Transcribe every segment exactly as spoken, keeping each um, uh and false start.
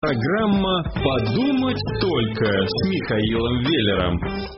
Программа «Подумать только» с Михаилом Веллером.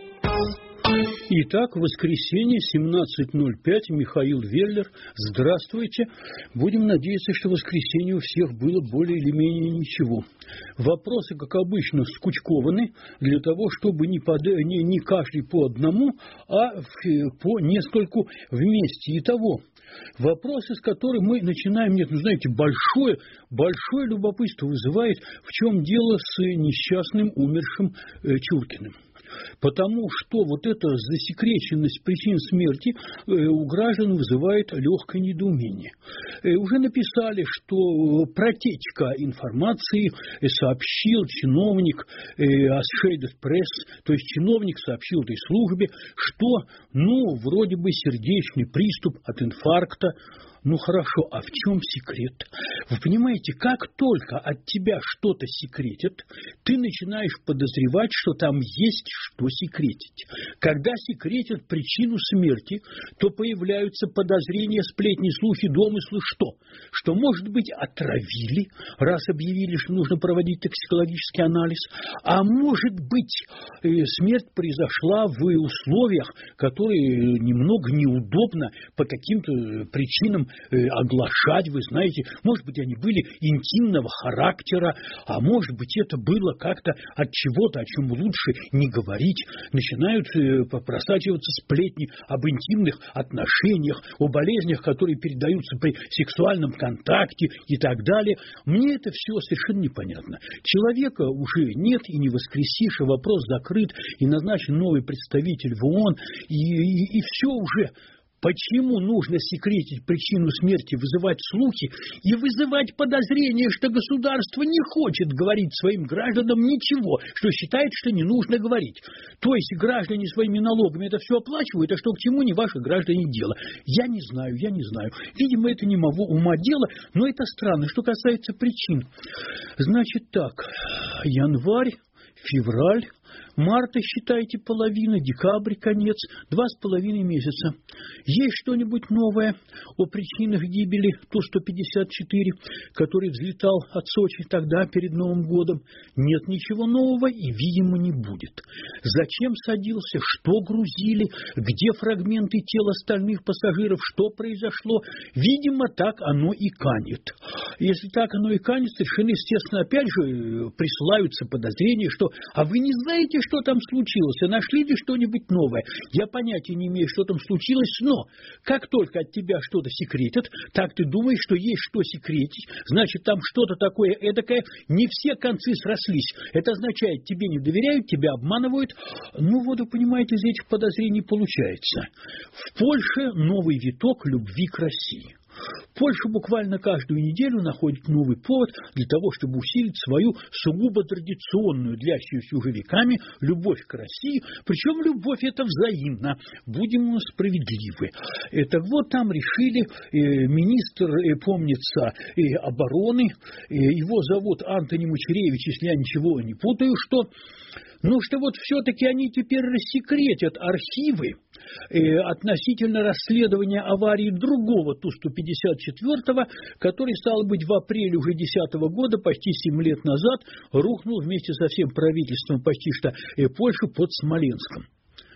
Итак, воскресенье, семнадцать ноль пять, Михаил Веллер. Здравствуйте. Будем надеяться, что воскресенье у всех было более или менее ничего. Вопросы, как обычно, скучкованы для того, чтобы не, под... не, не каждый по одному, а по нескольку вместе. Итого, вопросы, с которых мы начинаем, нет, ну, знаете, большое, большое любопытство вызывает, в чем дело с несчастным умершим э, Чуркиным. Потому что вот эта засекреченность причин смерти э, у граждан вызывает легкое недоумение. Э, уже написали, что протечка информации э, сообщил чиновник э, Associated Press, то есть чиновник сообщил этой службе, что, ну, вроде бы сердечный приступ от инфаркта. Ну хорошо, а в чем секрет? Вы понимаете, как только от тебя что-то секретят, ты начинаешь подозревать, что там есть что секретить. Когда секретят причину смерти, то появляются подозрения, сплетни, слухи, домыслы, что? Что, может быть, отравили, раз объявили, что нужно проводить токсикологический анализ, а может быть, смерть произошла в условиях, которые немного неудобно по каким-то причинам оглашать, вы знаете, может быть, они были интимного характера, а может быть, это было как-то от чего-то, о чем лучше не говорить. Начинают просачиваться сплетни об интимных отношениях, о болезнях, которые передаются при сексуальном контакте и так далее. Мне это все совершенно непонятно. Человека уже нет и не воскресишь, и вопрос закрыт, и назначен новый представитель в ООН, и, и, и все уже. Почему нужно секретить причину смерти, вызывать слухи и вызывать подозрение, что государство не хочет говорить своим гражданам ничего, что считает, что не нужно говорить? То есть граждане своими налогами это все оплачивают, а что к чему не ваши граждане дело? Я не знаю, я не знаю. Видимо, это не моего ума дело, но это странно. Что касается причин. Значит так, январь, февраль, марта, считайте, половина, декабрь, конец, два с половиной месяца. Есть что-нибудь новое о причинах гибели Ту сто пятьдесят четыре, который взлетал от Сочи тогда, перед Новым годом? Нет ничего нового и, видимо, не будет. Зачем садился, что грузили, где фрагменты тел остальных пассажиров, что произошло? Видимо, так оно и канет. Если так оно и канет, совершенно естественно, опять же, присылаются подозрения, что «а вы не знаете, что там случилось, а нашли ли что-нибудь новое?» Я понятия не имею, что там случилось, но как только от тебя что-то секретят, так ты думаешь, что есть что секретить, значит, там что-то такое эдакое, не все концы срослись. Это означает, тебе не доверяют, тебя обманывают. Ну, вот вы понимаете, из этих подозрений получается. В Польше новый виток любви к России. Польша буквально каждую неделю находит новый повод для того, чтобы усилить свою сугубо традиционную, длящуюся уже веками, любовь к России. Причем любовь эта взаимна. Будем справедливы. Так вот, там решили, э, министр, э, помнится, э, обороны, э, его зовут Антони Мочеревич, если я ничего не путаю, что... Ну, что вот все-таки они теперь рассекретят архивы э, относительно расследования аварии другого Ту сто пятьдесят четыре, который, стал быть, в апреле уже две тысячи десятого года, почти семь лет назад, рухнул вместе со всем правительством почти что э, Польши под Смоленском.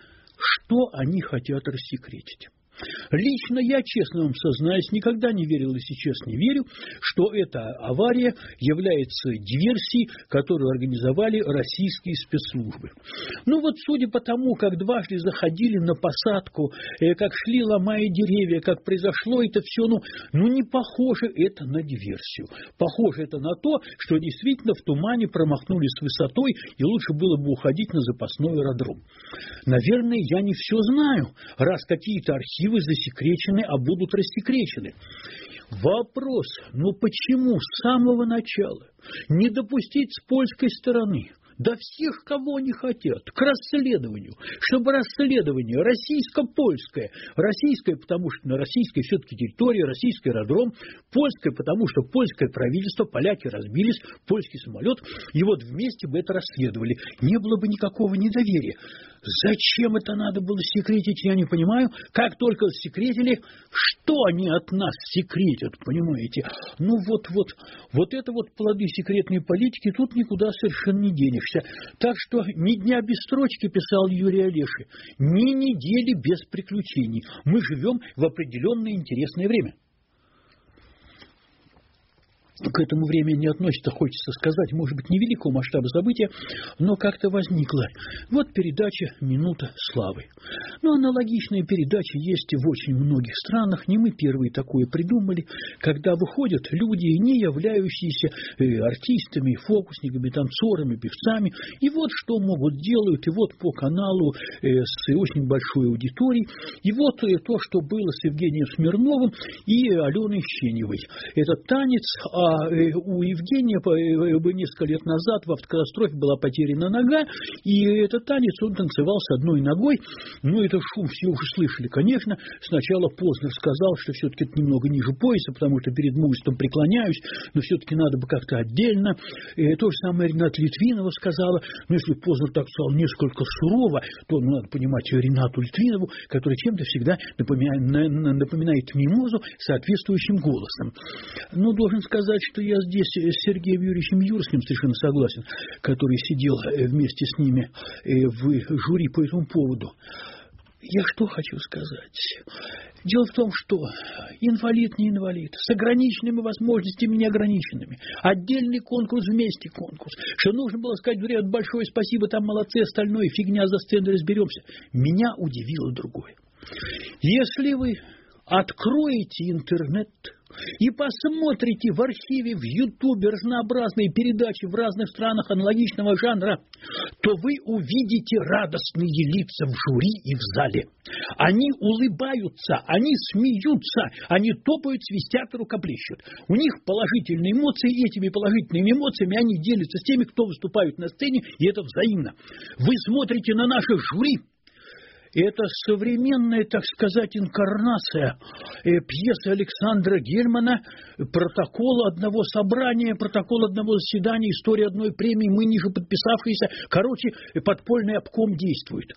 Что они хотят рассекретить? Лично я, честно вам сознаюсь, никогда не верил и сейчас не верю, что эта авария является диверсией, которую организовали российские спецслужбы. Ну вот, судя по тому, как дважды заходили на посадку, как шли, ломая деревья, как произошло это все, ну, ну не похоже это на диверсию. Похоже это на то, что действительно в тумане промахнулись с высотой, и лучше было бы уходить на запасной аэродром. Наверное, я не все знаю, раз какие-то архивы засекречены, а будут рассекречены. Вопрос, ну почему с самого начала не допустить с польской стороны Да всех, кого они хотят, к расследованию, чтобы расследование российско-польское, российское, потому что на российской все-таки территории, российский аэродром, польское, потому что польское правительство, поляки разбились, польский самолет, и вот вместе бы это расследовали. Не было бы никакого недоверия. Зачем это надо было секретить, я не понимаю. Как только секретили, что они от нас секретят, понимаете? Ну вот, вот, вот это вот плоды секретной политики, тут никуда совершенно не денешься. Так что ни дня без строчки, писал Юрий Олеши, ни недели без приключений. Мы живем в определенное интересное время. К этому времени не относится, хочется сказать, может быть, невеликого масштаба события, но как-то возникла. Вот передача «Минута славы». Но аналогичные передачи есть в очень многих странах. Не мы первые такое придумали, когда выходят люди, не являющиеся артистами, фокусниками, танцорами, певцами. И вот что могут делают, и вот по каналу с очень большой аудиторией. И вот то, что было с Евгением Смирновым и Аленой Щеневой. Этот танец... А у Евгения несколько лет назад в автокатастрофе была потеряна нога, и этот танец он танцевал с одной ногой. Ну, это шум все уже слышали, конечно. Сначала Познер сказал, что все-таки это немного ниже пояса, потому что перед мужеством преклоняюсь, но все-таки надо бы как-то отдельно. И то же самое Рената Литвинова сказала. Но если Познер так сказал несколько сурово, то ну, надо понимать Ренату Литвинову, которая чем-то всегда напоминает, напоминает мимозу соответствующим голосом. Но должен сказать, что я здесь с Сергеем Юрьевичем Юрским совершенно согласен, который сидел вместе с ними в жюри по этому поводу. Я что хочу сказать? Дело в том, что инвалид не инвалид, с ограниченными возможностями неограниченными, отдельный конкурс вместе конкурс, что нужно было сказать, говорят, большое спасибо, там молодцы, остальное, фигня, за сценой разберемся. Меня удивило другое. Если вы откроете интернет и посмотрите в архиве, в Ютубе разнообразные передачи в разных странах аналогичного жанра, то вы увидите радостные лица в жюри и в зале. Они улыбаются, они смеются, они топают, свистят и рукоплещут. У них положительные эмоции, и этими положительными эмоциями они делятся с теми, кто выступает на сцене, и это взаимно. Вы смотрите на наше жюри. Это современная, так сказать, инкарнация пьесы Александра Гельмана, протокол одного собрания, протокол одного заседания, история одной премии, мы ниже подписавшиеся. Короче, подпольный обком действует.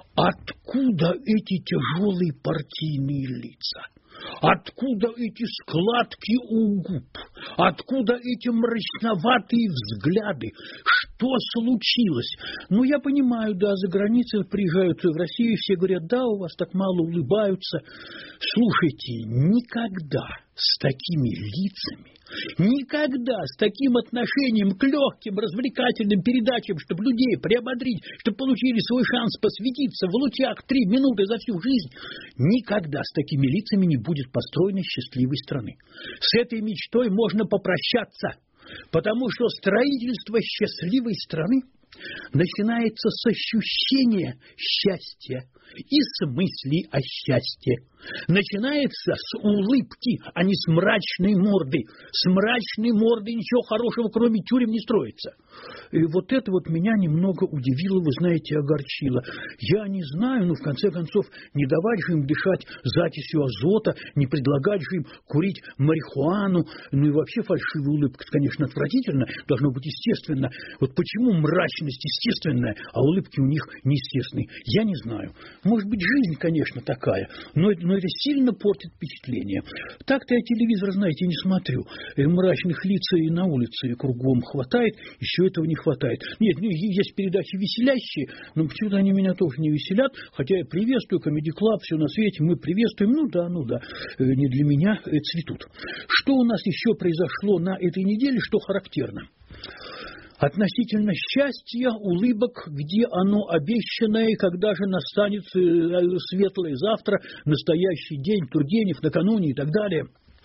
Откуда эти тяжелые партийные лица? Откуда эти складки у губ? Откуда эти мрачноватые взгляды? Что случилось? Ну, я понимаю, да, за границей приезжают в Россию, все говорят, да, у вас так мало улыбаются. Слушайте, никогда с такими лицами, никогда с таким отношением к легким развлекательным передачам, чтобы людей приободрить, чтобы получили свой шанс посвятиться в лучах три минуты за всю жизнь, никогда с такими лицами не будет построена счастливой страны. С этой мечтой можно попрощаться, потому что строительство счастливой страны начинается с ощущения счастья и с мысли о счастье. Начинается с улыбки, а не с мрачной морды. С мрачной морды ничего хорошего, кроме тюрем, не строится. И вот это вот меня немного удивило, вы знаете, огорчило. Я не знаю, но в конце концов не давать же им дышать закисью азота, не предлагать же им курить марихуану. Ну и вообще фальшивая улыбка, конечно, отвратительно, должно быть естественно. Вот почему мрачность естественная, а улыбки у них неестественные? Я не знаю. Может быть, жизнь, конечно, такая, но, но это сильно портит впечатление. Так-то я телевизор, знаете, не смотрю. Мрачных лиц и на улице кругом хватает, еще этого не хватает. Нет, есть передачи веселящие, но почему-то они меня тоже не веселят, хотя я приветствую, Comedy Club, все на свете, мы приветствуем, ну да, ну да, не для меня цветут. Что у нас еще произошло на этой неделе, что характерно? Относительно счастья, улыбок, где оно обещанное, и когда же настанет светлое завтра, настоящий день, Тургенев, накануне и так далее.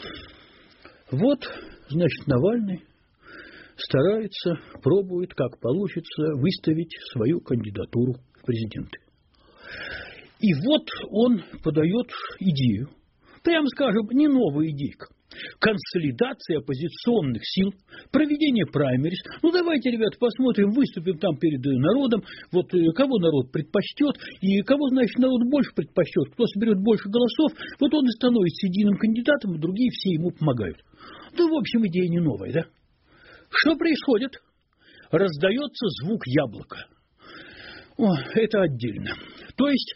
Вот, значит, Навальный старается, пробует, как получится, выставить свою кандидатуру в президенты. И вот он подает идею, прямо скажем, не новая идейка. консолидация оппозиционных сил, проведение праймерис. Ну, давайте, ребята, посмотрим, выступим там перед народом, вот кого народ предпочтет, и кого, значит, народ больше предпочтет, кто соберет больше голосов, вот он и становится единым кандидатом, а другие все ему помогают. Ну, в общем, идея не новая, да? Что происходит? Раздается звук яблока. О, это отдельно. То есть,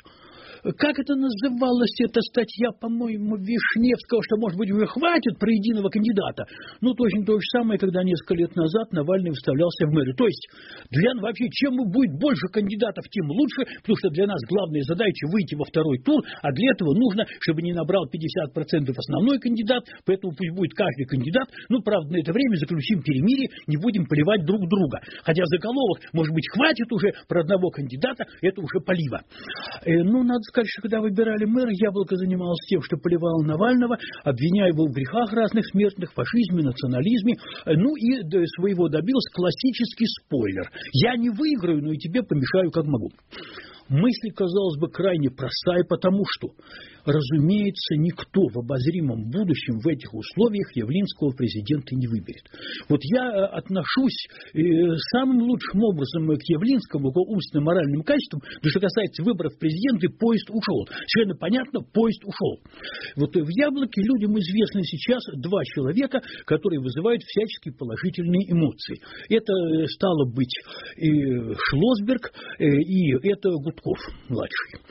как это называлось, эта статья, по-моему, Вишневского, что, может быть, уже хватит про единого кандидата. Ну, точно то же самое, когда несколько лет назад Навальный выставлялся в мэрию. То есть, для вообще, чем будет больше кандидатов, тем лучше, потому что для нас главная задача выйти во второй тур, а для этого нужно, чтобы не набрал пятьдесят процентов основной кандидат, поэтому пусть будет каждый кандидат. Ну, правда, на это время заключим перемирие, не будем поливать друг друга. Хотя заголовок, может быть, хватит уже про одного кандидата, это уже полива. Э, ну, надо сказать, что когда выбирали мэра, Яблоко занималось тем, что поливало Навального, обвиняя его в грехах разных смертных, фашизме, национализме, ну и до своего добился классический спойлер. Я не выиграю, но и тебе помешаю, как могу. Мысль, казалось бы, крайне простая, потому что, разумеется, никто в обозримом будущем в этих условиях Явлинского президента не выберет. Вот я отношусь самым лучшим образом к Явлинскому, к умственным моральным качествам, но что касается выборов президента, поезд ушел. Совершенно понятно, поезд ушел. Вот в Яблоке людям известны сейчас два человека, которые вызывают всяческие положительные эмоции. Это стало быть и Шлосберг, и это Гудков младший.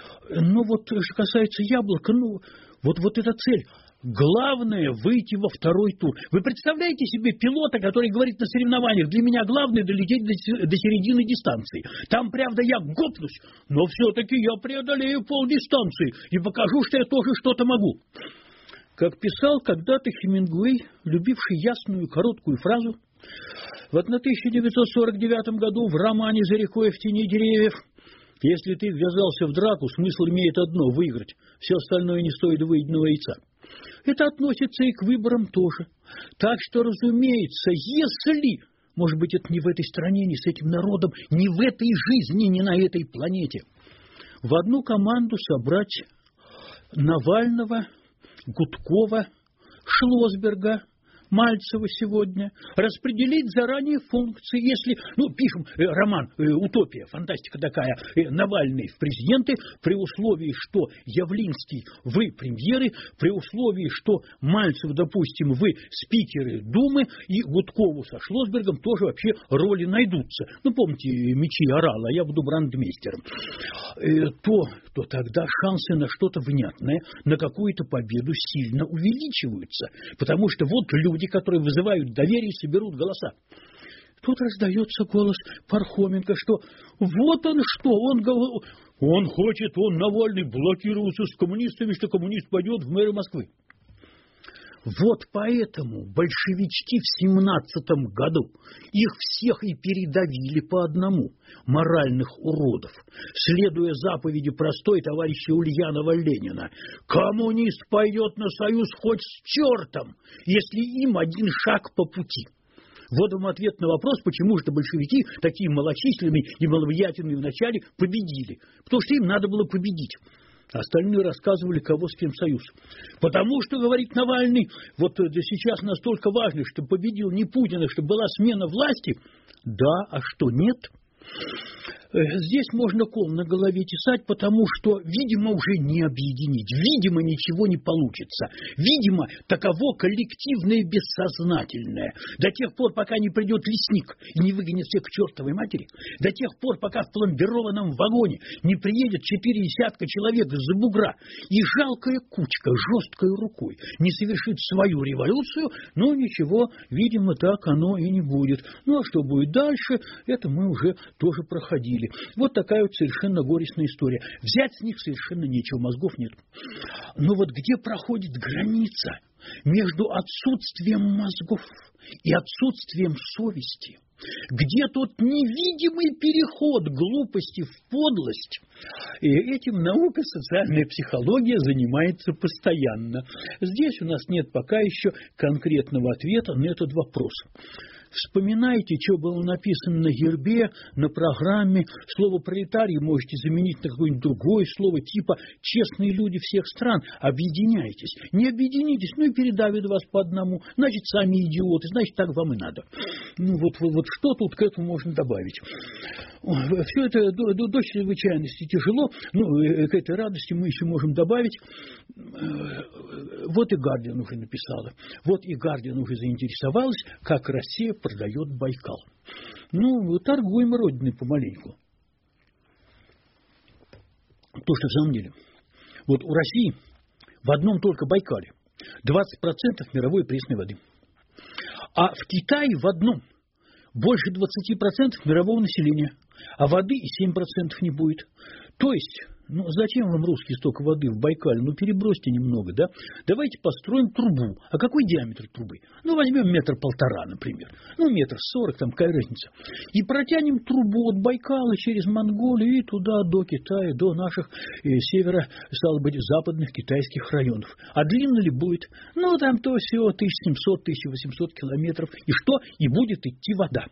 Но вот что касается Яблока, ну, вот, вот эта цель. Главное выйти во второй тур. Вы представляете себе пилота, который говорит на соревнованиях: для меня главное долететь до, до середины дистанции. Там, правда, я гопнусь, но все-таки я преодолею полдистанции и покажу, что я тоже что-то могу. Как писал когда-то Хемингуэй, любивший ясную короткую фразу, вот на тысяча девятьсот сорок девятом году в романе «За рекой в тени деревьев»: если ты ввязался в драку, смысл имеет одно – выиграть. Все остальное не стоит выеденного яйца. Это относится и к выборам тоже. Так что, разумеется, если, может быть, это не в этой стране, не с этим народом, не в этой жизни, не на этой планете, в одну команду собрать Навального, Гудкова, Шлосберга, Мальцева сегодня, распределить заранее функции, если, ну, пишем э, роман э, «Утопия», фантастика такая, э, Навальный в президенты, при условии, что Явлинский вы премьеры, при условии, что Мальцев, допустим, вы спикеры Думы, и Гудкову со Шлосбергом тоже вообще роли найдутся. Ну, помните «Мечи орала», я буду брандмейстером. Э, то, то тогда шансы на что-то внятное, на какую-то победу сильно увеличиваются, потому что вот люди, которые вызывают доверие, соберут голоса. Тут раздается голос Пархоменко, что вот он что, он, он хочет, он, Навальный, блокироваться с коммунистами, что коммунист пойдет в мэры Москвы. Вот поэтому большевички в семнадцатом году их всех и передавили по одному, моральных уродов, следуя заповеди простой товарища Ульянова Ленина: коммунист пойдет на союз хоть с чертом, если им один шаг по пути. Вот вам ответ на вопрос, почему же большевики, такие малочисленные и маловлиятельные вначале, победили. Потому что им надо было победить. Остальные рассказывали, кого с кем союз. Потому что, говорит Навальный, вот сейчас настолько важно, чтобы победил не Путин, а чтобы была смена власти. Да, а что, нет? Здесь можно кол на голове тесать, потому что, видимо, уже не объединить. Видимо, ничего не получится. Видимо, таково коллективное бессознательное. До тех пор, пока не придет лесник и не выгонит всех к чертовой матери, до тех пор, пока в пломбированном вагоне не приедет четыре десятка человек из-за бугра, и жалкая кучка жесткой рукой не совершит свою революцию, но ничего, видимо, так оно и не будет. Ну, а что будет дальше, это мы уже тоже проходили. Вот такая вот совершенно горестная история. Взять с них совершенно нечего, мозгов нет. Но вот где проходит граница между отсутствием мозгов и отсутствием совести? Где тот невидимый переход глупости в подлость? И этим наука социальная психология занимается постоянно. Здесь у нас нет пока еще конкретного ответа на этот вопрос. Вспоминайте, что было написано на гербе, на программе. Слово «пролетарий» можете заменить на какое-нибудь другое слово, типа «честные люди всех стран». Объединяйтесь. Не объединитесь, ну и передавят вас по одному. Значит, сами идиоты, значит, так вам и надо. Ну, вот, вот, вот что тут к этому можно добавить? Все это до, до, до чрезвычайности тяжело. Ну, к этой радости мы еще можем добавить. Вот и Гардиан уже написала. Вот и Гардиан уже заинтересовалась, как Россия продает Байкал. Ну, торгуем родиной помаленьку. То, что в самом деле. Вот у России в одном только Байкале двадцать процентов мировой пресной воды. А в Китае в одном больше двадцать процентов мирового населения. А воды и семь процентов не будет. То есть, ну зачем вам, русские, столько воды в Байкале? Ну перебросьте немного, да? Давайте построим трубу. А какой диаметр трубы? Ну возьмем метр полтора, например. Ну метр сорок, там какая разница. И протянем трубу от Байкала через Монголию и туда до Китая, до наших э, севера, стало быть, западных китайских районов. А длинно ли будет? Ну там то всего тысяча семьсот — тысяча восемьсот километров. И что? И будет идти вода.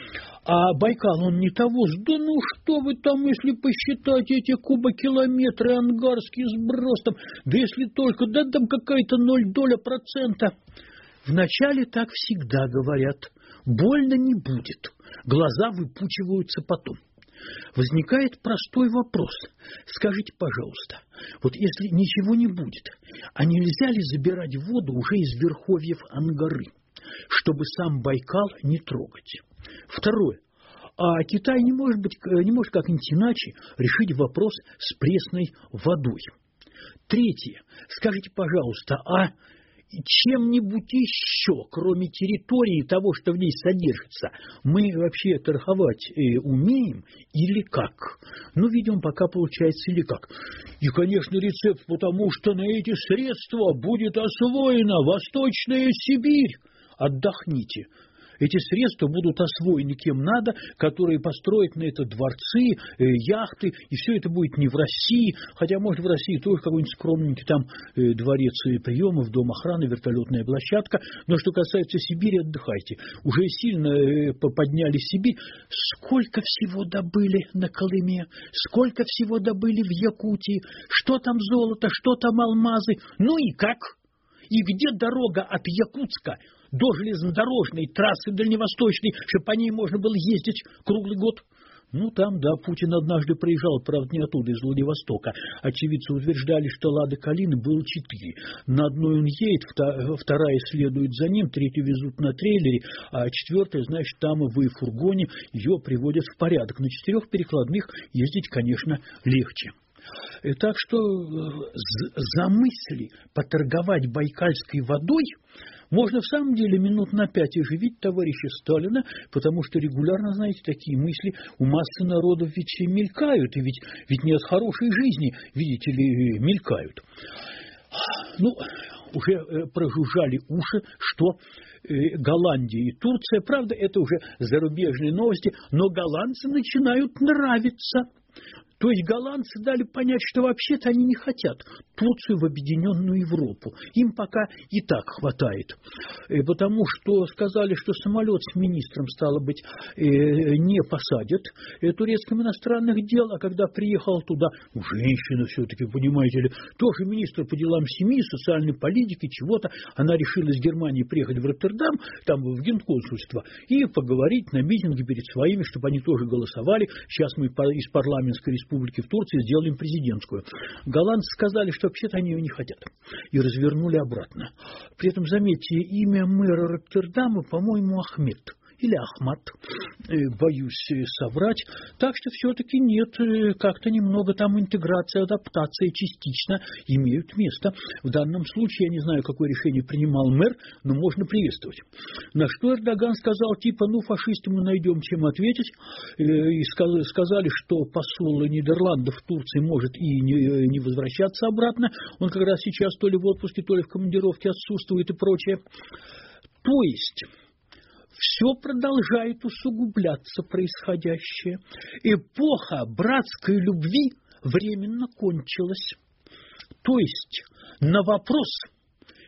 А Байкал, он не того. Да ну что вы там, если посчитать эти кубокилометры, ангарский сброс там, да если только, да там какая-то ноль доля процента. Вначале так всегда говорят. Больно не будет. Глаза выпучиваются потом. Возникает простой вопрос. Скажите, пожалуйста, вот если ничего не будет, а нельзя ли забирать воду уже из верховьев Ангары, чтобы сам Байкал не трогать? Второе. А Китай не может быть, не может как-нибудь иначе решить вопрос с пресной водой. Третье. Скажите, пожалуйста, а чем-нибудь еще, кроме территории того, что в ней содержится, мы вообще торговать э, умеем или как? Ну, видимо, пока получается или как. И, конечно, рецепт, потому что на эти средства будет освоена Восточная Сибирь. Отдохните. Эти средства будут освоены кем надо, которые построят на это дворцы, э, яхты, и все это будет не в России, хотя, может, в России тоже какой-нибудь скромненький там э, дворец приемов, дом охраны, вертолетная площадка. Но что касается Сибири, отдыхайте. Уже сильно э, подняли Сибирь. Сколько всего добыли на Колыме, сколько всего добыли в Якутии, что там золото, что там алмазы, ну и как? И где дорога от Якутска до железнодорожной трассы дальневосточной, чтобы по ней можно было ездить круглый год? Ну, там, да, Путин однажды проезжал, правда, не оттуда, из Владивостока. Очевидцы утверждали, что Лады Калины было четыре. На одной он едет, вторая следует за ним, третью везут на трейлере, а четвертая, значит, там в фургоне ее приводят в порядок. На четырех перекладных ездить, конечно, легче. Так что за мысли поторговать байкальской водой можно в самом деле минут на пять оживить товарища Сталина, потому что регулярно, знаете, такие мысли у массы народов ведь мелькают, и ведь, ведь не от хорошей жизни, видите ли, мелькают. Ну, уже прожужжали уши, что Голландия и Турция, правда, это уже зарубежные новости, но голландцы начинают нравиться. То есть голландцы дали понять, что вообще-то они не хотят Турцию в объединенную Европу. Им пока и так хватает. Потому что сказали, что самолет с министром, стало быть, не посадят турецким иностранных дел. А когда приехал туда, ну, женщина все-таки, понимаете ли, тоже министр по делам семьи, социальной политики, чего-то. Она решила из Германии приехать в Роттердам, там в генконсульство, и поговорить на митинге перед своими, чтобы они тоже голосовали. Сейчас мы из парламентской республики в Турции сделали президентскую. Голландцы сказали, что вообще-то они ее не хотят. И развернули обратно. При этом, заметьте, имя мэра Роттердама, по-моему, Ахмед. Или Ахмат, боюсь соврать. Так что все-таки нет, как-то немного там интеграция, адаптация частично имеют место. В данном случае, я не знаю, какое решение принимал мэр, но можно приветствовать. На что Эрдоган сказал, типа, ну, фашисты мы найдем чем ответить. И сказали, что посол Нидерландов в Турции может и не возвращаться обратно. Он как раз сейчас то ли в отпуске, то ли в командировке отсутствует и прочее. То есть все продолжает усугубляться происходящее. Эпоха братской любви временно кончилась. То есть на вопрос,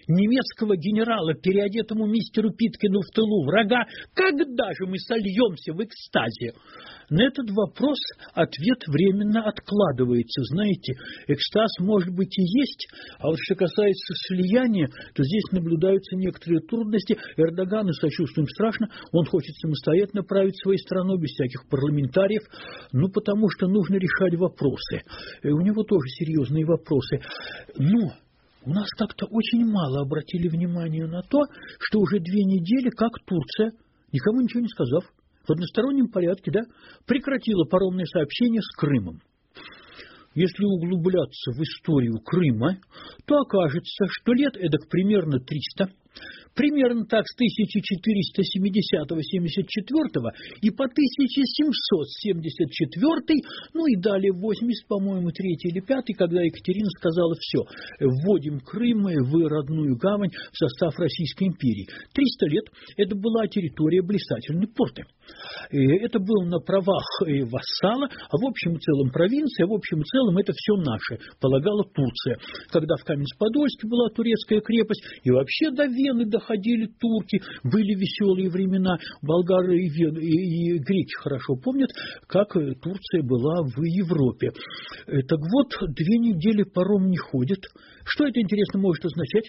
немецкого генерала, переодетому мистеру Питкину в тылу врага, когда же мы сольемся в экстазе? На этот вопрос ответ временно откладывается. Знаете, экстаз, может быть, и есть, а вот что касается слияния, то здесь наблюдаются некоторые трудности. Эрдогану сочувствуем страшно, он хочет самостоятельно править своей страной, без всяких парламентариев, ну, потому что нужно решать вопросы. И у него тоже серьезные вопросы. Но у нас как-то очень мало обратили внимание на то, что уже две недели, как Турция, никому ничего не сказав, в одностороннем порядке, да, прекратила паромное сообщение с Крымом. Если углубляться в историю Крыма, то окажется, что лет эдак примерно триста, примерно так с тысяча четыреста семидесятого — семьдесят четвёртого и по тысяча семьсот семьдесят четвёртый, ну и далее восемьдесят, по-моему, третий или пятый, когда Екатерина сказала: все, вводим Крым в родную гавань в состав Российской империи. триста лет это была территория блистательной порты. Это было на правах вассала, а в общем и целом провинция, в общем и целом это все наше, полагала Турция. Когда в Каменск-Подольске была турецкая крепость, и вообще до Вены доходили турки, были веселые времена. Болгары и, Вен... и греки хорошо помнят, как Турция была в Европе. Так вот, две недели паром не ходит. Что это, интересно, может означать?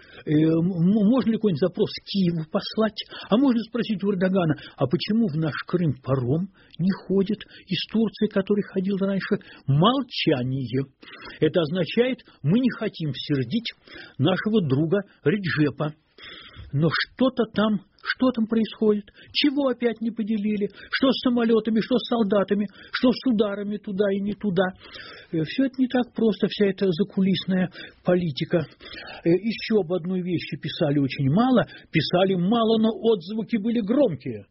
Можно ли какой-нибудь запрос Киеву послать? А можно спросить у Эрдогана, а почему в наш Крым паром не ходит из Турции, который ходил раньше? Молчание. Это означает, мы не хотим сердить нашего друга Реджепа. Но что-то там, что там происходит? Чего опять не поделили? Что с самолетами, что с солдатами, что с ударами туда и не туда? Все это не так просто, вся эта закулисная политика. Еще об одной вещи писали очень мало. Писали мало, но отзвуки были громкие.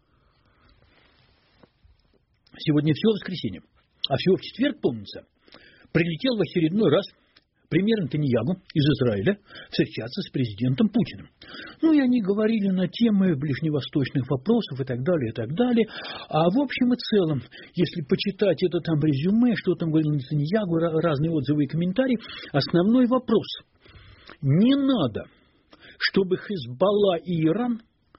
Сегодня все воскресенье, а всего в четверг, помнится, прилетел в очередной раз премьер Нетаньяху из Израиля встречаться с президентом Путиным. Ну, и они говорили на темы ближневосточных вопросов и так далее, и так далее. А в общем и целом, если почитать это там резюме, что там говорил Нетаньяху, разные отзывы и комментарии, основной вопрос. Не надо, чтобы Хезболла и Иран,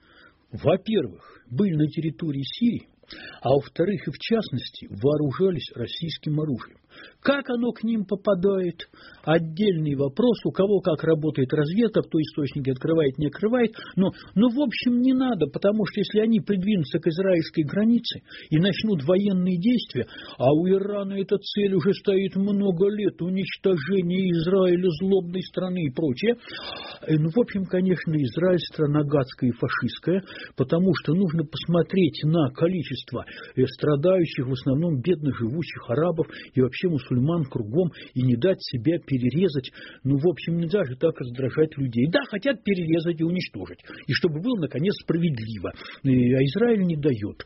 во-первых, были на территории Сирии, а во-вторых, и в частности, вооружались российским оружием. Как оно к ним попадает? Отдельный вопрос, у кого как работает разведка, кто источники открывает, не открывает. Но, но в общем не надо, потому что если они придвинутся к израильской границе и начнут военные действия, а у Ирана эта цель уже стоит много лет, уничтожение Израиля, злобной страны и прочее. Ну, в общем, конечно, Израиль страна гадская и фашистская, потому что нужно посмотреть на количество страдающих, в основном бедно живущих арабов и вообще мусульман кругом, и не дать себя перерезать. Ну, в общем, нельзя же так раздражать людей. Да, хотят перерезать и уничтожить. И чтобы было, наконец, справедливо. А Израиль не дает.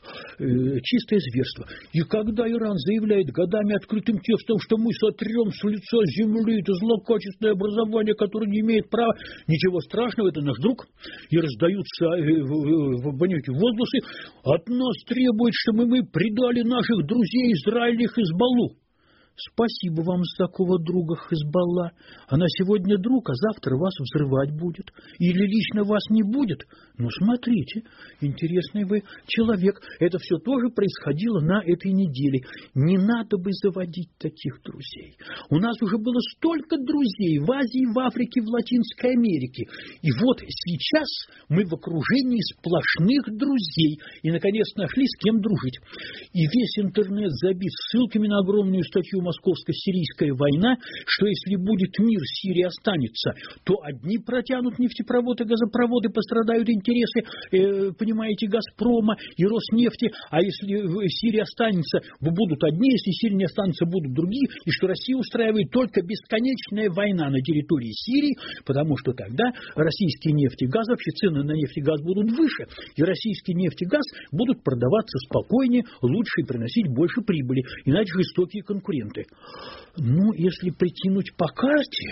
Чистое зверство. И когда Иран заявляет годами открытым текстом, что мы сотрем с лица земли это злокачественное образование, которое не имеет права, ничего страшного, это наш друг. И раздаются понимаете, возгласы. От нас требует, чтобы мы предали наших друзей Израиля и Хезболлу. Спасибо вам за такого друга Хезболла. Она сегодня друг, а завтра вас взрывать будет. Или лично вас не будет. Ну, смотрите, интересный вы человек. Это все тоже происходило на этой неделе. Не надо бы заводить таких друзей. У нас уже было столько друзей в Азии, в Африке, в Латинской Америке. И вот сейчас мы в окружении сплошных друзей. И, наконец, нашли с кем дружить. И весь интернет забит ссылками на огромную статью «Московско-сирийская война», что если будет мир, Сирия останется, то одни протянут нефтепроводы, газопроводы, пострадают интересы, э, понимаете, «Газпрома» и «Роснефти», а если Сирия останется, будут одни, если Сирия не останется, будут другие, и что Россия устраивает только бесконечная война на территории Сирии, потому что тогда российский нефть и газ, вообще цены на нефть и газ будут выше, и российский нефть и газ будут продаваться спокойнее, лучше и приносить больше прибыли, иначе жестокие конкуренты. Ну, если прикинуть по карте,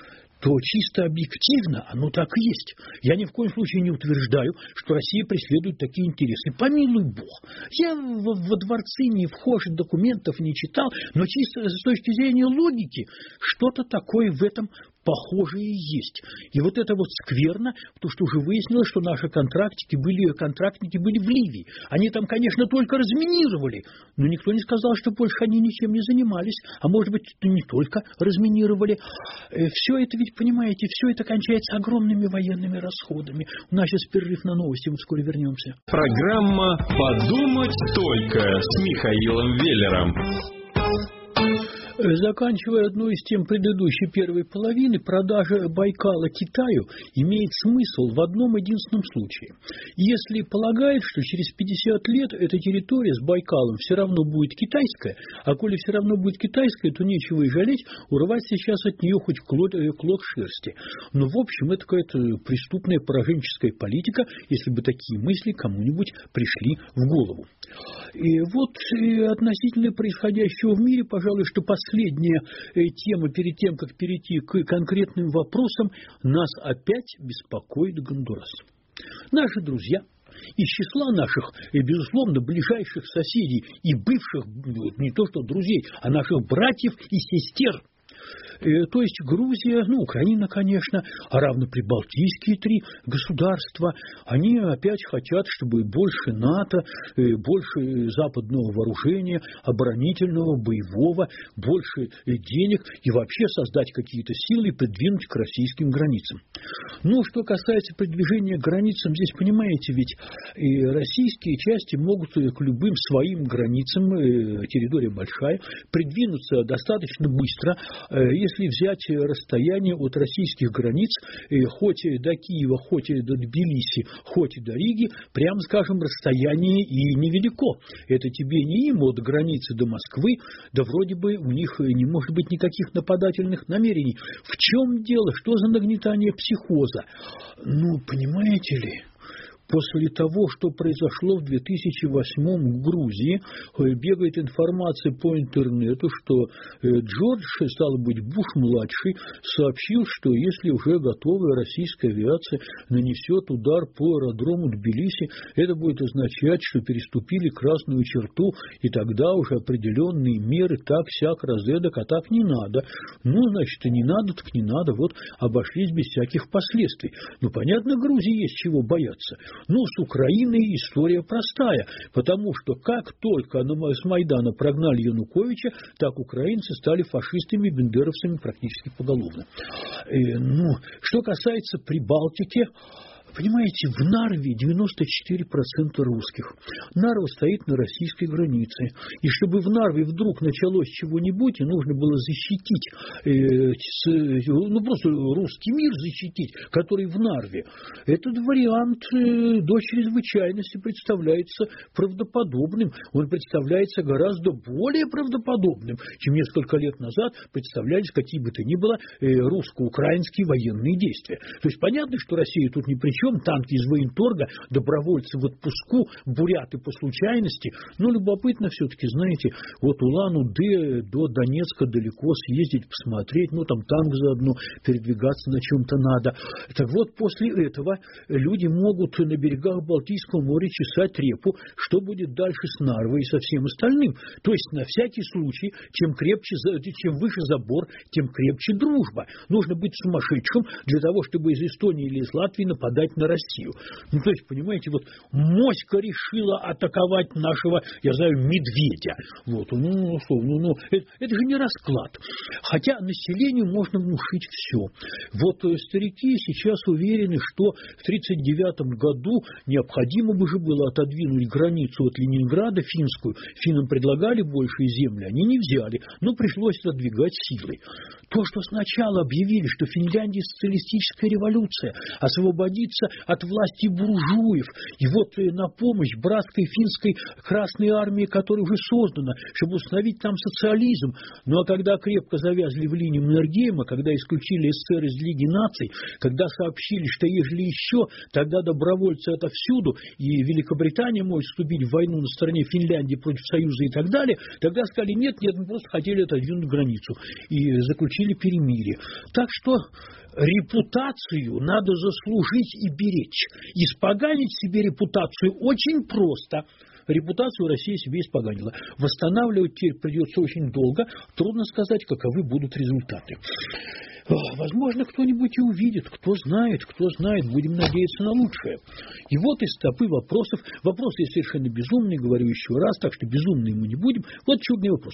то чисто объективно оно так и есть. Я ни в коем случае не утверждаю, что Россия преследует такие интересы. Помилуй Бог. Я во, во дворцы не вхож, документов не читал, но чисто с точки зрения логики что-то такое в этом похожие есть. И вот это вот скверно, потому что уже выяснилось, что наши контрактники были, контрактники были в Ливии. Они там, конечно, только разминировали, но никто не сказал, что больше они ничем не занимались, а может быть, не только разминировали. Все это ведь, понимаете, все это кончается огромными военными расходами. У нас сейчас перерыв на новости, мы вскоре вернемся. Программа «Подумать только» с Михаилом Веллером. Заканчивая одну из тем предыдущей первой половины, продажа Байкала Китаю имеет смысл в одном единственном случае. Если полагают, что через пятьдесят лет эта территория с Байкалом все равно будет китайская, а коли все равно будет китайская, то нечего и жалеть, урвать сейчас от нее хоть клок, клок шерсти. Но, в общем, это какая-то преступная пораженческая политика, если бы такие мысли кому-нибудь пришли в голову. И вот относительно происходящего в мире, пожалуй, что последняя тема перед тем, как перейти к конкретным вопросам, нас опять беспокоит Гондурас. Наши друзья из числа наших, безусловно, ближайших соседей и бывших, не то что друзей, а наших братьев и сестер, то есть Грузия, ну, Украина, конечно, а равно прибалтийские три государства, они опять хотят, чтобы больше НАТО, больше западного вооружения, оборонительного, боевого, больше денег и вообще создать какие-то силы и придвинуть к российским границам. Ну, что касается продвижения к границам, здесь, понимаете, ведь и российские части могут к любым своим границам, территория большая, придвинуться достаточно быстро, если взять расстояние от российских границ, хоть до Киева, хоть до Тбилиси, хоть до Риги, прямо скажем, расстояние и невелико. Это тебе не им от границы до Москвы, да вроде бы у них не может быть никаких нападательных намерений. В чем дело? Что за нагнетание психоза? Ну, понимаете ли... После того, что произошло в две тысячи восьмом в Грузии, бегает информация по интернету, что Джордж, стало быть, Буш-младший, сообщил, что если уже готовая российская авиация нанесет удар по аэродрому Тбилиси, это будет означать, что переступили красную черту, и тогда уже определенные меры так-сяк, разэдак, а так не надо. Ну, значит, и не надо, так не надо, вот обошлись без всяких последствий. Ну, понятно, Грузии есть чего бояться. Ну, с Украиной история простая, потому что как только с Майдана прогнали Януковича, так украинцы стали фашистами, бендеровцами практически поголовно. Э, ну, что касается Прибалтики, понимаете, в Нарве девяносто четыре процента русских. Нарва стоит на российской границе. И чтобы в Нарве вдруг началось чего-нибудь, и нужно было защитить, э, с, ну просто русский мир защитить, который в Нарве, этот вариант э, до чрезвычайности представляется правдоподобным. Он представляется гораздо более правдоподобным, чем несколько лет назад представлялись какие бы то ни было э, русско-украинские военные действия. То есть понятно, что Россия тут ни при чем. Танки из военторга, добровольцы в отпуску, буряты по случайности. Но любопытно все-таки, знаете, вот Улан-Удэ до Донецка далеко съездить, посмотреть, ну там танк заодно, передвигаться на чем-то надо. Так вот, после этого люди могут на берегах Балтийского моря чесать репу, что будет дальше с Нарвой и со всем остальным. То есть, на всякий случай, чем крепче, чем выше забор, тем крепче дружба. Нужно быть сумасшедшим для того, чтобы из Эстонии или из Латвии нападать на Россию. Ну, то есть, понимаете, вот моська решила атаковать нашего, я знаю, медведя. Вот, ну, что, ну, ну, это, это же не расклад. Хотя населению можно внушить все. Вот старики сейчас уверены, что в тридцать девятом году необходимо бы же было отодвинуть границу от Ленинграда, финскую. Финнам предлагали большие земли, они не взяли, но пришлось отодвигать силой. То, что сначала объявили, что в Финляндии социалистическая революция, освободиться от власти буржуев, и вот на помощь братской финской Красной армии, которая уже создана, чтобы установить там социализм. Ну а когда крепко завязли в линии Маннергейма, когда исключили СССР из Лиги наций, когда сообщили, что ежели еще, тогда добровольцы отовсюду, и Великобритания может вступить в войну на стороне Финляндии против Союза и так далее, тогда сказали, нет, нет, мы просто хотели отодвинуть границу, и заключили перемирие. Так что репутацию надо заслужить и беречь. Испоганить себе репутацию очень просто. Репутацию Россия себе испоганила. Восстанавливать теперь придется очень долго. Трудно сказать, каковы будут результаты. Возможно, кто-нибудь и увидит, кто знает, кто знает, будем надеяться на лучшее. И вот из толпы вопросов, вопросы совершенно безумные, говорю еще раз, так что безумные мы не будем. Вот чудный вопрос.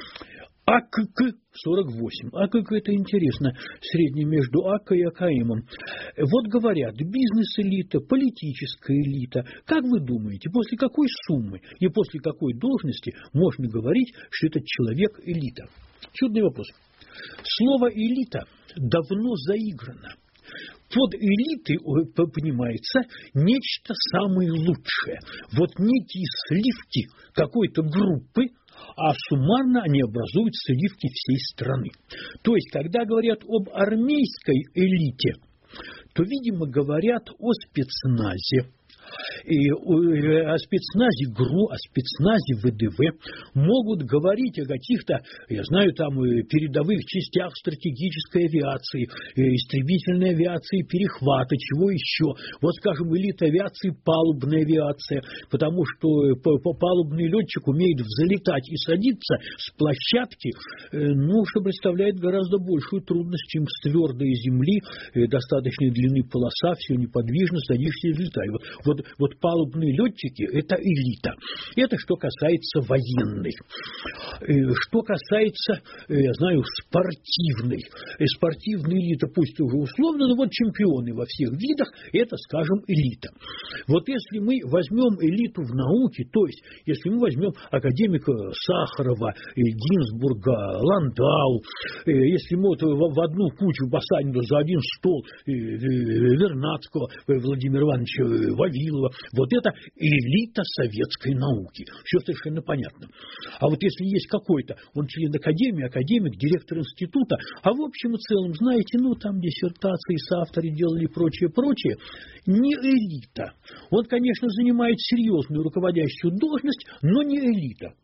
АКК сорок восемь. АКК это интересно, среднее между АК и АКМом. Вот говорят, бизнес-элита, политическая элита. Как вы думаете, после какой суммы и после какой должности можно говорить, что этот человек элита? Чудный вопрос. Слово «элита» давно заиграно. Под элитой понимается нечто самое лучшее. Вот некие сливки какой-то группы, а суммарно они образуют сливки всей страны. То есть, когда говорят об армейской элите, то, видимо, говорят о спецназе. И о спецназе ГРУ, о спецназе ВДВ могут говорить о каких-то, я знаю, там передовых частях стратегической авиации, истребительной авиации, перехвата, чего еще. Вот, скажем, элита авиации, палубная авиация, потому что палубный летчик умеет взлетать и садиться с площадки, ну, что представляет гораздо большую трудность, чем с твердой земли, достаточной длины полоса, все неподвижно, садишься и взлетаешь. Вот, вот Вот палубные летчики – это элита. Это что касается военной. Что касается, я знаю, спортивной. Спортивная элита, пусть уже условно, но вот чемпионы во всех видах – это, скажем, элита. Вот если мы возьмем элиту в науке, то есть если мы возьмем академика Сахарова, Гинзбурга, Ландау, если мы вот в одну кучу посадим за один стол Вернадского, Владимира Ивановича Вавилова, вот это элита советской науки. Все совершенно понятно. А вот если есть какой-то, он член академии, академик, директор института, а в общем и целом, знаете, ну там диссертации соавторы делали и прочее, прочее, не элита. Он, конечно, занимает серьезную руководящую должность, но не элита.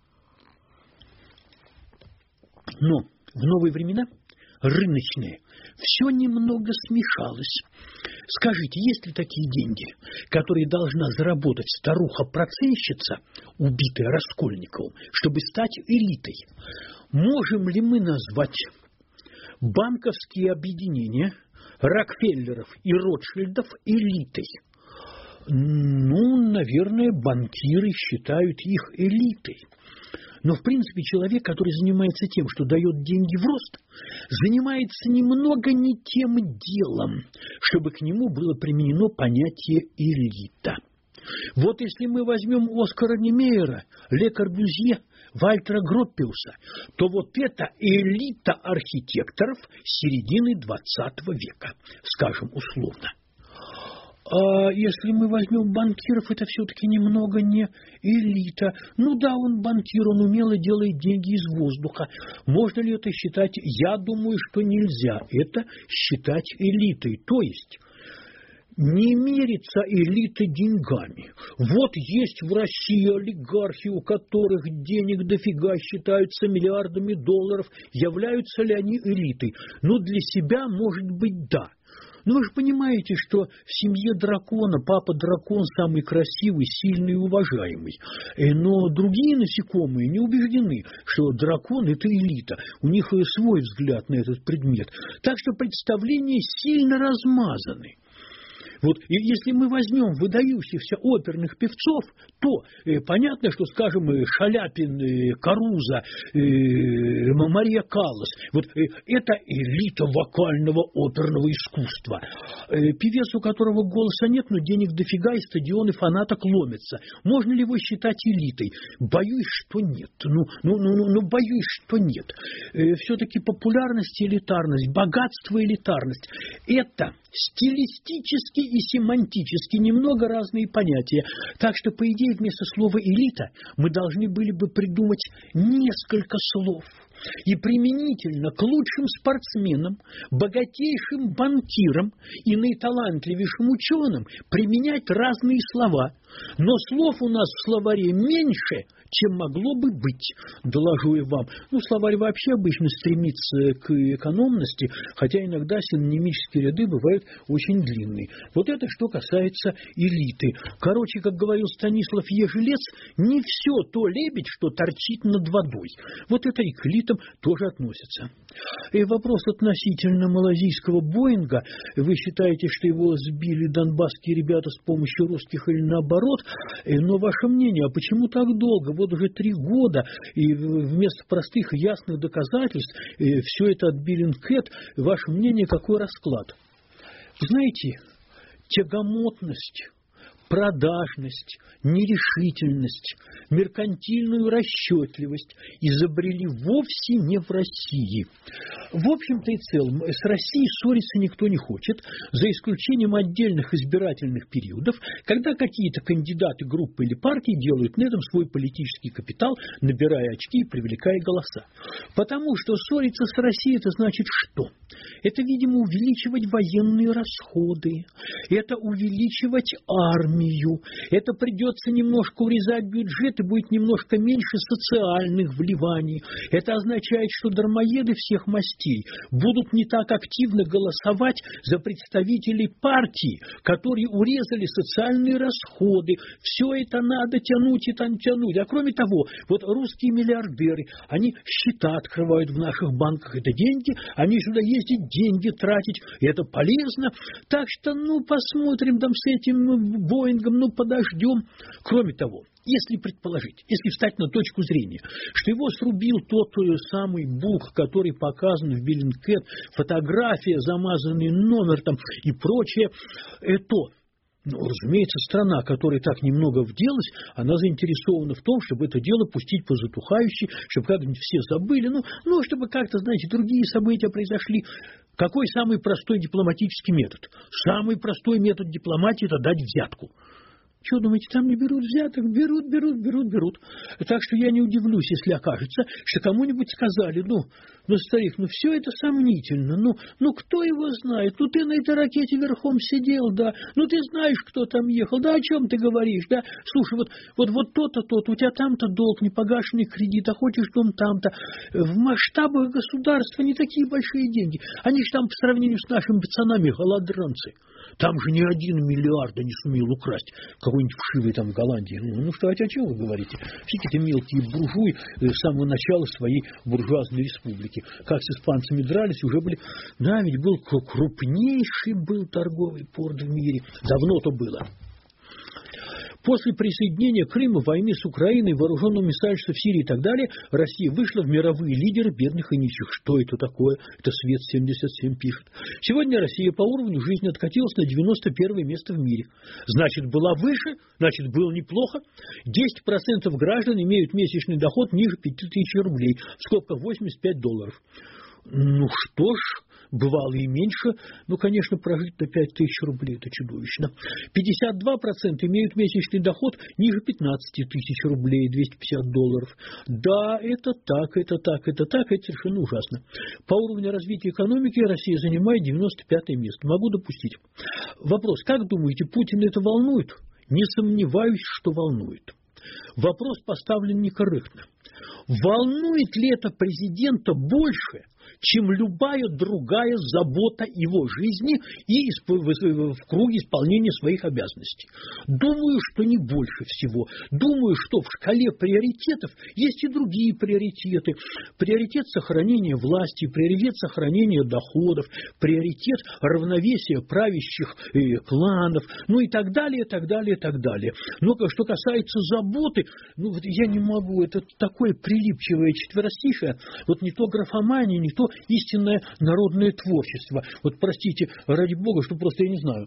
Но в новые времена, рыночные, все немного смешалось. Скажите, есть ли такие деньги, которые должна заработать старуха-проценщица, убитая Раскольниковым, чтобы стать элитой? Можем ли мы назвать банковские объединения Рокфеллеров и Ротшильдов элитой? Ну, наверное, банкиры считают их элитой. Но, в принципе, человек, который занимается тем, что дает деньги в рост, занимается немного не тем делом, чтобы к нему было применено понятие элита. Вот если мы возьмем Оскара Немейера, Ле Корбюзье, Вальтера Гроппиуса, то вот это элита архитекторов середины двадцатого века, скажем условно. А если мы возьмем банкиров, это все-таки немного не элита. Ну да, он банкир, он умело делает деньги из воздуха. Можно ли это считать? Я думаю, что нельзя это считать элитой. То есть не мерится элита деньгами. Вот есть в России олигархи, у которых денег дофига считаются миллиардами долларов. Являются ли они элитой? Ну, для себя, может быть, да. Но вы же понимаете, что в семье дракона папа дракон самый красивый, сильный и уважаемый. Но другие насекомые не убеждены, что дракон – это элита. У них свой взгляд на этот предмет. Так что представления сильно размазаны. Вот если мы возьмем выдающихся оперных певцов, то э, понятно, что, скажем, Шаляпин, э, Каруза, э, Мария Каллас, вот э, это элита вокального оперного искусства. Э, певец, у которого голоса нет, но денег дофига, и стадионы фанаток ломятся. Можно ли его считать элитой? Боюсь, что нет. Ну, ну, ну, ну, ну боюсь, что нет. Э, все-таки популярность и элитарность, богатство и элитарность – это стилистически и семантически немного разные понятия. Так что, по идее, вместо слова «элита» мы должны были бы придумать несколько слов. И применительно к лучшим спортсменам, богатейшим банкирам и наиталантливейшим ученым применять разные слова. Но слов у нас в словаре меньше, чем могло бы быть, доложу я вам. Ну, словарь вообще обычно стремится к экономности, хотя иногда синонимические ряды бывают очень длинные. Вот это что касается элиты. Короче, как говорил Станислав Ежелец, не все то лебедь, что торчит над водой. Вот это и к элитам самолетам тоже относятся. И вопрос относительно малазийского Боинга. Вы считаете, что его сбили донбасские ребята с помощью русских или наоборот? Но ваше мнение, а почему так долго? Вот уже три года, и вместо простых ясных доказательств все это от Bellingcat. Ваше мнение, какой расклад? Знаете, тягомотность, продажность, нерешительность, меркантильную расчетливость изобрели вовсе не в России. В общем-то и целом, с Россией ссориться никто не хочет, за исключением отдельных избирательных периодов, когда какие-то кандидаты, группы или партии делают на этом свой политический капитал, набирая очки и привлекая голоса. Потому что ссориться с Россией – это значит что? Это, видимо, увеличивать военные расходы, это увеличивать армию, это придется немножко урезать бюджет и будет немножко меньше социальных вливаний. Это означает, что дармоеды всех мастей будут не так активно голосовать за представителей партии, которые урезали социальные расходы. Все это надо тянуть и там тянуть. А кроме того, вот русские миллиардеры, они счета открывают в наших банках. Это деньги, они сюда ездят деньги тратить, и это полезно. Так что, ну, посмотрим там с этим Боингом, ну, подождем. Кроме того, если предположить, если встать на точку зрения, что его срубил тот самый Бух, который показан в Bellingcat, фотография, замазанный номер там и прочее, это... Ну, разумеется, страна, которая так немного вделась, она заинтересована в том, чтобы это дело пустить по затухающей, чтобы как-нибудь все забыли, ну, ну, чтобы как-то, знаете, другие события произошли. Какой самый простой дипломатический метод? Самый простой метод дипломатии – это дать взятку. Что, думаете, там не берут взяток? Берут, берут, берут, берут. Так что я не удивлюсь, если окажется, что кому-нибудь сказали, ну, ну, старик, ну, все это сомнительно, ну, ну, кто его знает? Ну, ты на этой ракете верхом сидел, да, ну, ты знаешь, кто там ехал, да, о чем ты говоришь, да? Слушай, вот, вот, вот то-то, то-то, у тебя там-то долг, непогашенный кредит, а хочешь дом там-то. В масштабах государства не такие большие деньги. Они же там по сравнению с нашими пацанами голодранцы. Там же ни один миллиард не сумел украсть какой-нибудь вшивый там в Голландии. Ну что, о чем вы говорите? Все какие-то мелкие буржуи с самого начала своей буржуазной республики. Как с испанцами дрались, уже были... Да, ведь был крупнейший был торговый порт в мире. Давно-то было. После присоединения Крыма, войны с Украиной, вооруженного вмешательства в Сирии и так далее, Россия вышла в мировые лидеры бедных и нищих. Что это такое? Это Свет семьдесят семь пишет. Сегодня Россия по уровню жизни откатилась на девяносто первое место в мире. Значит, была выше, значит, было неплохо. десять процентов граждан имеют месячный доход ниже пяти тысяч рублей, в скобках восемьдесят пять долларов. Ну что ж... Бывало и меньше, но, конечно, прожить на пять тысяч рублей – это чудовищно. пятьдесят два процента имеют месячный доход ниже пятнадцати тысяч рублей, двести пятьдесят долларов. Да, это так, это так, это так, это совершенно ужасно. По уровню развития экономики Россия занимает девяносто пятое место. Могу допустить. Вопрос, как думаете, Путин это волнует? Не сомневаюсь, что волнует. Вопрос поставлен некорректно. Волнует ли это президента больше, чем любая другая забота его жизни и в круге исполнения своих обязанностей? Думаю, что не больше всего. Думаю, что в шкале приоритетов есть и другие приоритеты. Приоритет сохранения власти, приоритет сохранения доходов, приоритет равновесия правящих э, кланов, ну и так далее, так далее, так далее. Но что касается заботы, ну вот я не могу, это такое прилипчивое четверостишее, вот не то графомания, не то истинное народное творчество. Вот простите, ради бога, что просто я не знаю.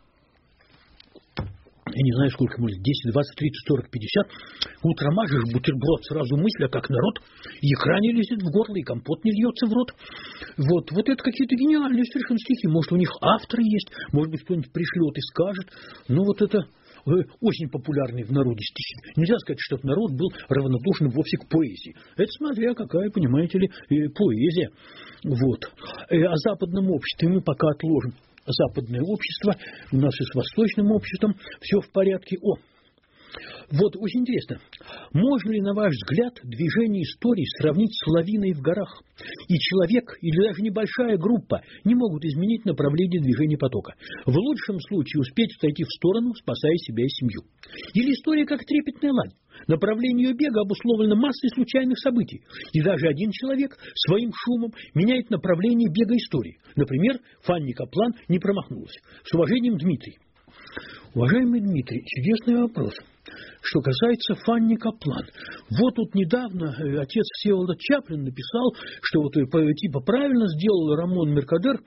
Я не знаю, сколько может, десять, двадцать, тридцать, сорок, пятьдесят. Утром мажешь бутерброд, сразу мысль, а как народ. И икра не лезет в горло, и компот не льется в рот. Вот, вот это какие-то гениальные совершенно стихи. Может, у них авторы есть, может быть, кто-нибудь пришлет и скажет. Ну, вот это... очень популярные в народе стихи. Нельзя сказать, что народ был равнодушен вовсе к поэзии. Это смотря какая, понимаете ли, поэзия. Вот. О западном обществе мы пока отложим. Западное общество, у нас и с восточным обществом все в порядке. О, Вот очень интересно, можно ли, на ваш взгляд, движение истории сравнить с лавиной в горах? И человек, или даже небольшая группа не могут изменить направление движения потока. В лучшем случае успеть отойти в сторону, спасая себя и семью. Или история как трепетная лань. Направление ее бега обусловлено массой случайных событий. И даже один человек своим шумом меняет направление бега истории. Например, Фанни Каплан не промахнулась. С уважением, Дмитрий. Уважаемый Дмитрий, чудесный вопрос. Что касается Фанни Каплан. Вот тут недавно отец Всеволода Чаплин написал, что вот типа правильно сделал Рамон Меркадер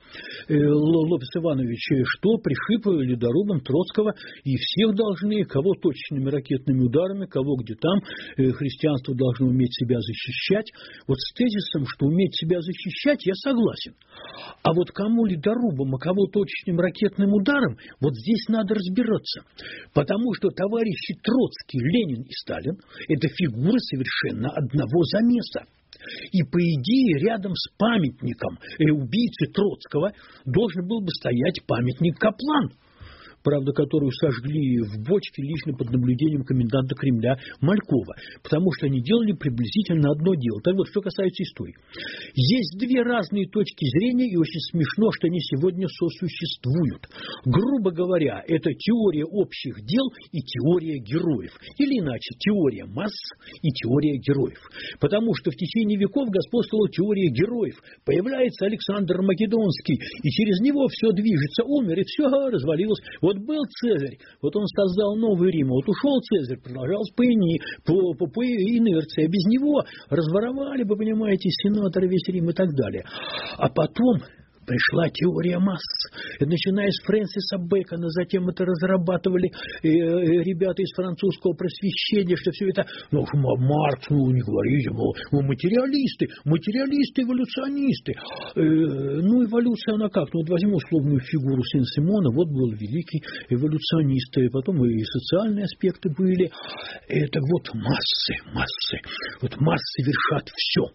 Лопес Иванович, что пришиб ледорубом Троцкого, и всех должны, кого точными ракетными ударами, кого где там, христианство должно уметь себя защищать. Вот с тезисом, что уметь себя защищать, я согласен. А вот кому ледорубом, а кого точным ракетным ударом, вот здесь надо разбираться. Потому что товарищи Троцкий, Ленин и Сталин – это фигуры совершенно одного замеса. И, по идее, рядом с памятником убийцы Троцкого должен был бы стоять памятник Каплан, правда, которую сожгли в бочке лично под наблюдением коменданта Кремля Малькова, потому что они делали приблизительно одно дело. Так вот, что касается истории. Есть две разные точки зрения, и очень смешно, что они сегодня сосуществуют. Грубо говоря, это теория общих дел и теория героев. Или иначе, теория масс и теория героев. Потому что в течение веков господствовала теория героев. Появляется Александр Македонский, и через него все движется, умер, и все развалилось. Вот был Цезарь, вот он создал новый Рим, вот ушел Цезарь, продолжалось по, ини, по, по, по инерции, а без него разворовали бы, понимаете, сенаторы весь Рим и так далее. А потом пришла теория масс. Начиная с Фрэнсиса Бэкона, затем это разрабатывали э, ребята из французского просвещения, что все это, ну, Маркс, ну, не говорите, мол, мы материалисты, материалисты-эволюционисты. Э, ну, эволюция, она как? Ну, вот возьмем условную фигуру Сен-Симона, вот был великий эволюционист, и потом и социальные аспекты были. Это вот массы, массы. Вот массы вершат все.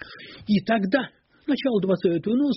И тогда начало двадцатого, ну,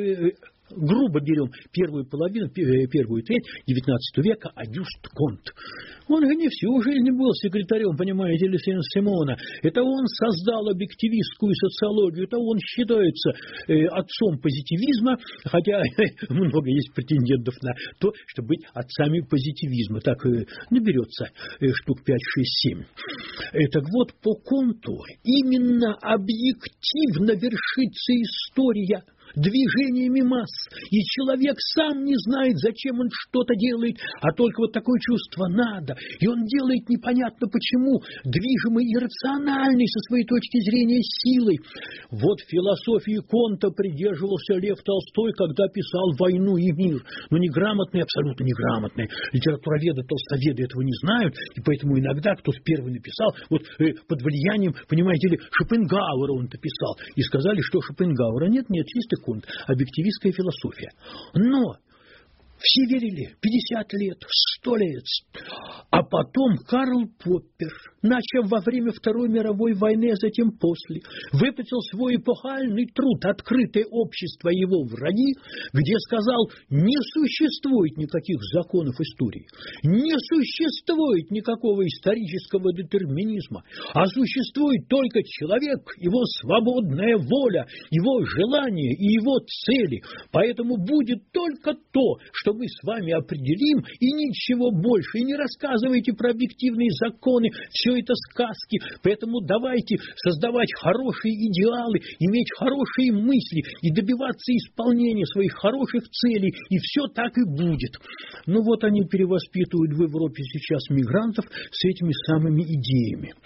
грубо берем первую половину, первую треть девятнадцатого века, Агюст Конт. Он не всю жизнь был секретарем, понимаете, ли, Сен-Симона. Это он создал объективистскую социологию, это он считается э, отцом позитивизма, хотя много есть претендентов на то, чтобы быть отцами позитивизма. Так э, наберется э, штук пять, шесть, семь. Э, так вот, по Конту именно объективно вершится история движениями масс, и человек сам не знает, зачем он что-то делает, а только вот такое чувство надо, и он делает непонятно почему, движимый иррациональной со своей точки зрения силой. Вот философии Конта придерживался Лев Толстой, когда писал «Войну и мир». Но неграмотные, абсолютно неграмотные литературоведы, толстоведы этого не знают, и поэтому иногда кто-то первый написал, вот э, под влиянием, понимаете ли, Шопенгауэра он это писал, и сказали, что Шопенгауэра нет, нет, чистый Конт, объективистская философия. Но все верили пятьдесят лет, сто лет. А потом Карл Поппер, начав во время Второй мировой войны, а затем после, выпустил свой эпохальный труд «Открытое общество и его враги», где сказал, не существует никаких законов истории, не существует никакого исторического детерминизма, а существует только человек, его свободная воля, его желания и его цели. Поэтому будет только то, что мы с вами определим, и ничего больше. И не рассказывайте про объективные законы, все это сказки. Поэтому давайте создавать хорошие идеалы, иметь хорошие мысли и добиваться исполнения своих хороших целей, и все так и будет. Ну вот они перевоспитывают в Европе сейчас мигрантов с этими самыми идеями.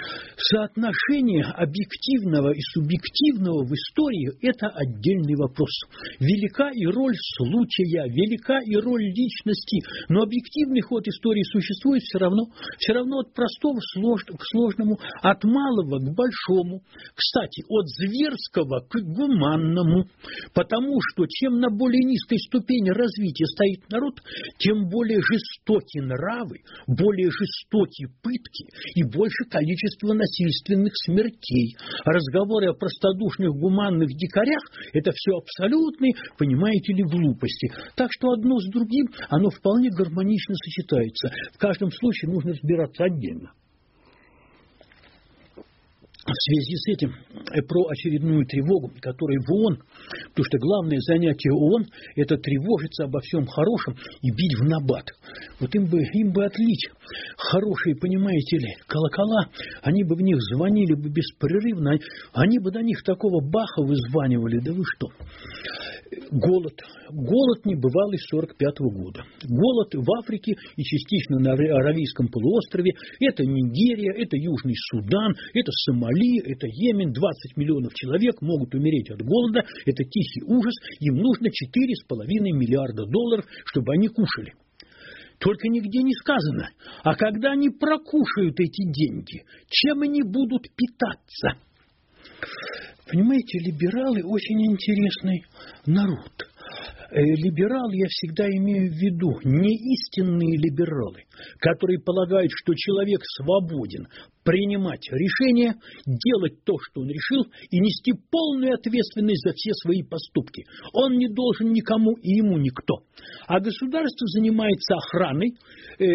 Соотношение объективного и субъективного в истории – это отдельный вопрос. Велика и роль случая, велика и роль личности, но объективный ход истории существует все равно, все равно от простого к сложному, от малого к большому. Кстати, от зверского к гуманному, потому что чем на более низкой ступени развития стоит народ, тем более жестоки нравы, более жестоки пытки и больше количество насилия насильственных смертей. Разговоры о простодушных гуманных дикарях – это все абсолютные, понимаете ли, глупости. Так что одно с другим, оно вполне гармонично сочетается. В каждом случае нужно разбираться отдельно. В связи с этим про очередную тревогу, которая в ООН, потому что главное занятие ООН – это тревожиться обо всем хорошем и бить в набат. Вот им бы, им бы отлить хорошие, понимаете ли, колокола, они бы в них звонили бы беспрерывно, они бы до них такого баха вызванивали, да вы что. Голод. Голод небывалый с сорок пятого года. Голод в Африке и частично на Аравийском полуострове. Это Нигерия, это Южный Судан, это Сомали, это Йемен. двадцать миллионов человек могут умереть от голода. Это тихий ужас. Им нужно четыре с половиной миллиарда долларов, чтобы они кушали. Только нигде не сказано. А когда они прокушают эти деньги, чем они будут питаться? Понимаете, либералы очень интересный народ. Либералы я всегда имею в виду не истинные либералы, которые полагают, что человек свободен принимать решения, делать то, что он решил, и нести полную ответственность за все свои поступки. Он не должен никому и ему никто. А государство занимается охраной э,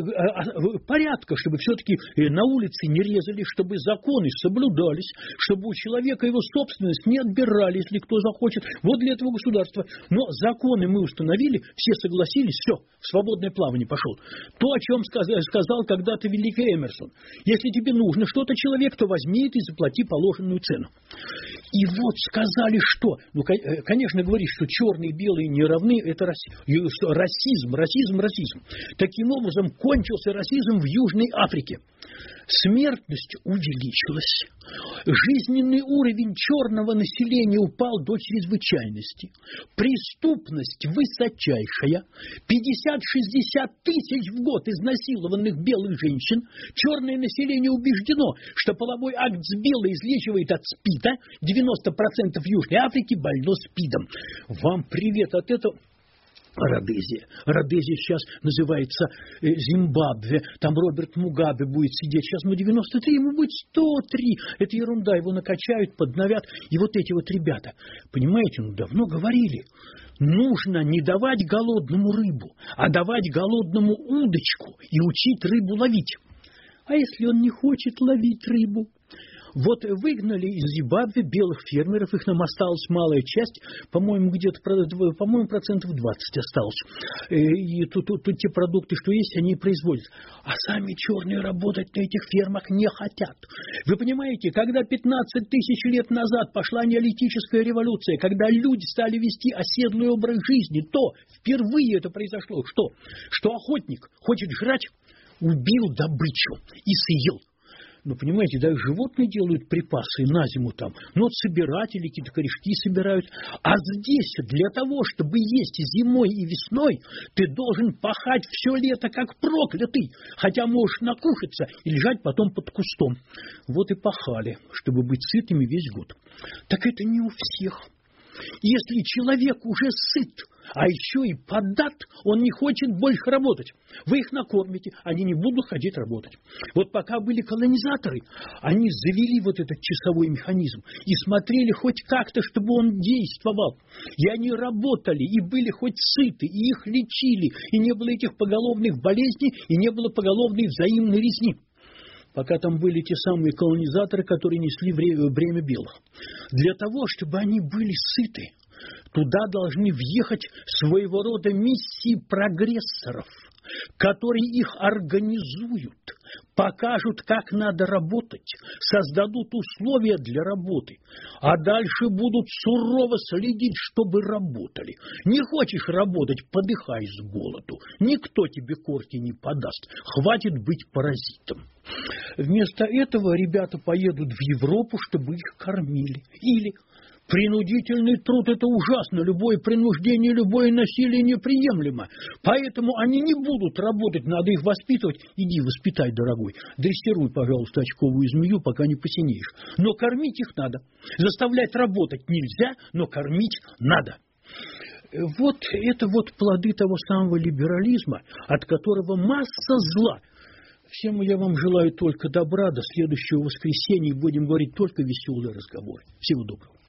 э, порядка, чтобы все-таки на улице не резали, чтобы законы соблюдались, чтобы у человека его собственность не отбирали, если кто захочет. Вот для этого государства. Но законы мы установили, все согласились, все, в свободное плавание пошел. То, о чем сказал когда-то великий Эмерсон. Если тебе нужно что-то, человек, то возьми это и заплати положенную цену. И вот сказали, что, ну, конечно, говорить, что черные и белые не равны, это расизм, расизм, расизм. Таким образом, кончился расизм в Южной Африке. Смертность увеличилась. Жизненный уровень черного населения упал до чрезвычайности. Преступность высочайшая. пятьдесят-шестьдесят тысяч в год изнасилованных белых женщин. Черное население убеждено, что половой акт с белой излечивает от СПИДа. девяносто процентов Южной Африки больно СПИДом. Вам привет от этого. Родезия. Родезия сейчас называется э, Зимбабве. Там Роберт Мугабе будет сидеть. Сейчас ему девяносто три, ему будет сто три. Это ерунда. Его накачают, подновят. И вот эти вот ребята, понимаете, ну давно говорили. Нужно не давать голодному рыбу, а давать голодному удочку и учить рыбу ловить. А если он не хочет ловить рыбу? Вот выгнали из Зимбабве белых фермеров, их нам осталась малая часть, по-моему, где-то, по-моему, процентов двадцать осталось. И тут, тут, тут те продукты, что есть, они производят. А сами черные работать на этих фермах не хотят. Вы понимаете, когда пятнадцать тысяч лет назад пошла неолитическая революция, когда люди стали вести оседлый образ жизни, то впервые это произошло. Что? Что охотник хочет жрать, убил добычу и съел. Ну, понимаете, даже животные делают припасы на зиму там. Ну, вот собиратели какие-то корешки собирают. А здесь для того, чтобы есть зимой и весной, ты должен пахать все лето как проклятый. Хотя можешь накушаться и лежать потом под кустом. Вот и пахали, чтобы быть сытыми весь год. Так это не у всех. Если человек уже сыт, а еще и подат, он не хочет больше работать. Вы их накормите, они не будут ходить работать. Вот пока были колонизаторы, они завели вот этот часовой механизм и смотрели хоть как-то, чтобы он действовал. И они работали, и были хоть сыты, и их лечили, и не было этих поголовных болезней, и не было поголовной взаимной резни. Пока там были те самые колонизаторы, которые несли бремя белых. Для того, чтобы они были сыты, туда должны въехать своего рода миссии прогрессоров, которые их организуют, покажут, как надо работать, создадут условия для работы, а дальше будут сурово следить, чтобы работали. Не хочешь работать, подыхай с голоду. Никто тебе корки не подаст. Хватит быть паразитом. Вместо этого ребята поедут в Европу, чтобы их кормили. Или принудительный труд – это ужасно. Любое принуждение, любое насилие неприемлемо. Поэтому они не будут работать, надо их воспитывать. Иди, воспитай, дорогой. Дрессируй, пожалуйста, очковую змею, пока не посинеешь. Но кормить их надо. Заставлять работать нельзя, но кормить надо. Вот это вот плоды того самого либерализма, от которого масса зла. Всем я вам желаю только добра. До следующего воскресенья. Будем говорить только веселые разговоры. Всего доброго.